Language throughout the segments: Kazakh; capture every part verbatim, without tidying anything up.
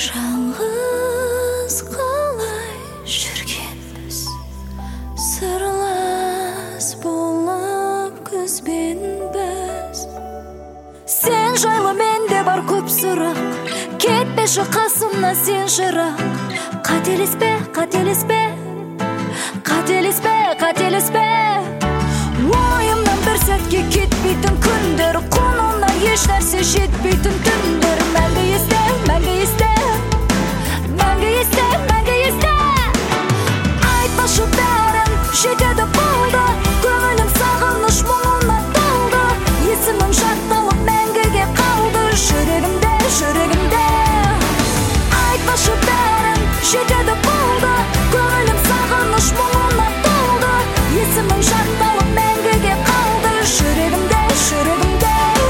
Жалғыз қалай жүргенбіз, сырлас болып күзбенбіз. Сен жайлы менде бар көп сұрақ, кетпеші қасымнан сен жырақ. Қателеспе, қателеспе, қателеспе, қателеспе. Ойымнан бір сәтке кетпейтін күндер, құнына еш нәрсе жетпейтін түндер. Мәңгі есте, мәңгі есте, мәңгі есте, мәңгі есте. Айтпашы бәрін, жетеді болды, көңілім сағыныш мұңына толды. Есімім жатталып мәңгіге қалды, жүрегімде, жүрегімде. Айтпашы бәрін, жетеді болды, көңілім сағыныш мұңына толды. Есімім жатталып мәңгіге қалды, жүрегімде, жүрегімде.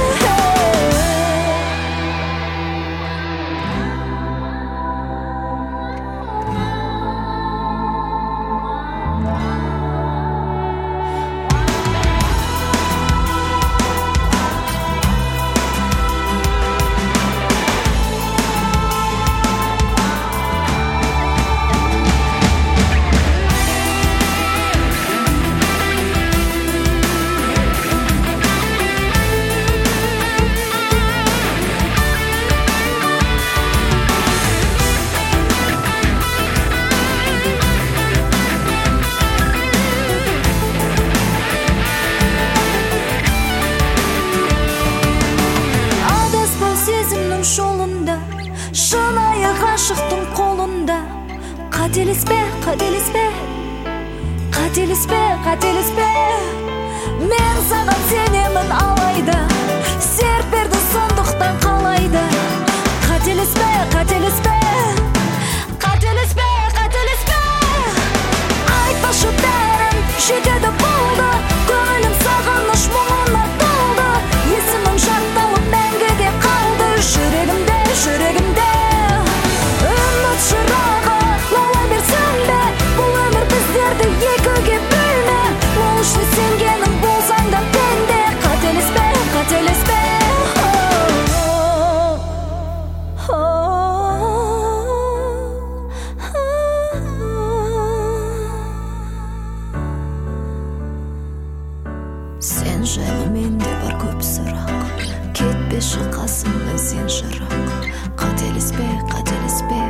Жолында, шынайы ғашықтың қолында. Қателеспе, қателеспе, қателеспе, қателеспе. Мен саған сенемін алайда, серт берді сондықтан қалайда. Қателеспе, қателеспе, қателеспе, қателеспе. Айтпашы бәрін, жетеді болды, көңілім сағыныш мұңына толды. Есімім жатталып мәңгіге қалды, жүрегімде, жүрегімде. Үміт шырағы лаулай берсін бе, бұл өмір біздерді екіге бөлме. Ол үшін сенгенің болсаң да пенде. Қателеспе, қателеспе. Сен жайлы менде бар көп сұрақ, кетпеші қасымнан сен жырақ. Қателеспе, қателеспе,